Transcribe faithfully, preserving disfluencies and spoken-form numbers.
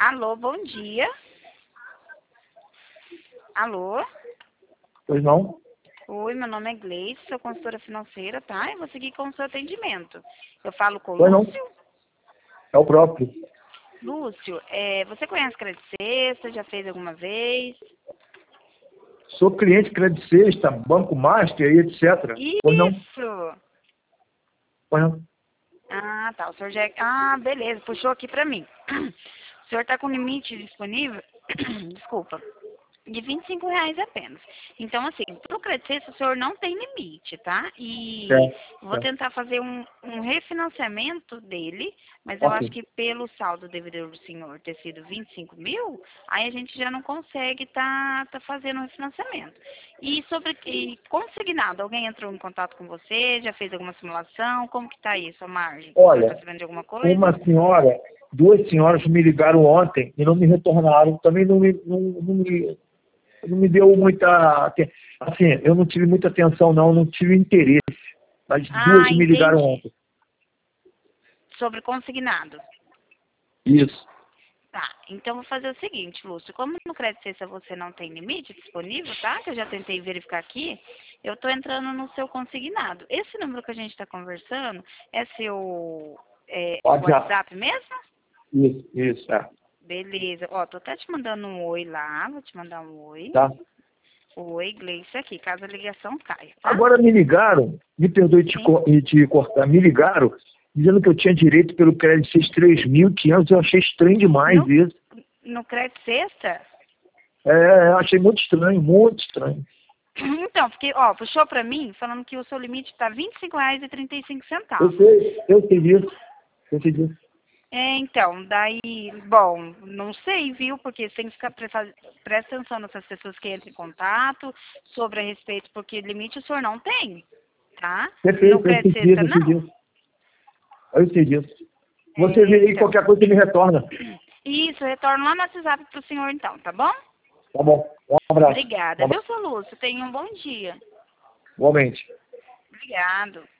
Alô, bom dia. Alô? Pois não? Oi, meu nome é Gleice, sou consultora financeira, tá? Eu vou seguir com o seu atendimento. Eu falo com o Pois não? Lúcio. É o próprio. Lúcio, é, você conhece Credit Sexta? Já fez alguma vez? Sou cliente Credit Sexta, Banco Master e etcétera. Pois não? Isso! Pois não? Ah, tá. O senhor já... Ah, beleza. Puxou aqui pra mim. O senhor tá com limite disponível? Desculpa. De vinte e cinco reais apenas. Então, assim, pro Credit Sexta, o senhor não tem limite, tá? E Certo, vou certo. tentar fazer um, um refinanciamento dele, mas eu acho Ok. que pelo saldo devedor do senhor ter sido vinte e cinco mil, aí a gente já não consegue tá, tá fazendo o refinanciamento. E sobre e consignado, alguém entrou em contato com você, já fez alguma simulação? Como que tá aí a sua margem? O senhor tá Olha, sabendo de alguma coisa? uma senhora, duas senhoras me ligaram ontem e não me retornaram. Também não me, não, não me, não me deu muita... aten- Assim, eu não tive muita atenção, não. Não tive interesse. As duas Ah, me ligaram entendi. ontem. Sobre consignado. Isso. Tá, então vou fazer o seguinte, Lúcio, como no Credit Sexta você não tem limite disponível, tá? Que eu já tentei verificar aqui, eu tô entrando no seu consignado. Esse número que a gente tá conversando é seu é, WhatsApp. WhatsApp mesmo? Isso, isso, é. Beleza, ó, tô até te mandando um oi lá, vou te mandar um oi. Tá? Oi, Gleice aqui, caso a ligação caia, tá? Agora me ligaram, me perdoe te, Sim. co- e te cortar, me ligaram dizendo que eu tinha direito pelo crédito seis três mil e quinhentos, eu achei estranho demais No, isso. no Credit Sexta? É, eu achei muito estranho, muito estranho. Então, porque, ó, puxou pra mim falando que o seu limite tá vinte e cinco reais e trinta e cinco Eu centavos. sei, eu sei disso, eu sei disso. É, então, daí, bom, não sei, viu? Porque você tem que ficar pre presta atenção nessas pessoas que entram em contato sobre a respeito, porque limite o senhor não tem, tá? No Perfeito, eu sei Credit disso, Sexta, eu sei não. disso. Eu sei disso. Você vê É, aí, então. qualquer coisa você me retorna. Isso, retorno lá no WhatsApp pro senhor então, tá bom? Tá bom, um abraço. Um Obrigada, viu, abraço. seu Lúcio? Tenha um bom dia. Igualmente. Obrigado.